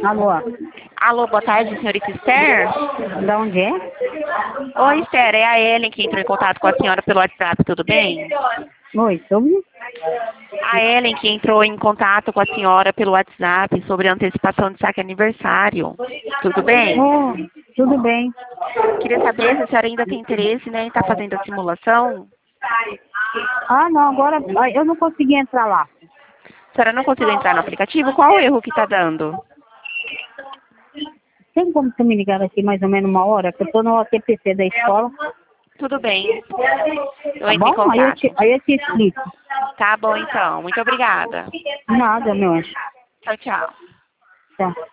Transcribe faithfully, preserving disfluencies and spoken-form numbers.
Alô? Alô, boa tarde, senhorita Esther. Da onde é? Oi, Esther, é a Ellen que entrou em contato com a senhora pelo WhatsApp, tudo bem? Oi, sobre? A Ellen que entrou em contato com a senhora pelo WhatsApp sobre a antecipação de saque aniversário, tudo bem? Oh, tudo bem. Queria saber se a senhora ainda tem interesse, né, em estar fazendo a simulação. Ah, não, agora ah, eu não consegui entrar lá. A senhora não conseguiu entrar no aplicativo? Qual o erro que está dando? Tem como você me ligar aqui mais ou menos uma hora? Que eu tô no O T P C da escola. Tudo bem. Eu Tá entro em bom? Aí eu contato. te, aí eu te explico. Tá bom, então. Muito obrigada. Nada, meu anjo. Tchau, tchau. Tá.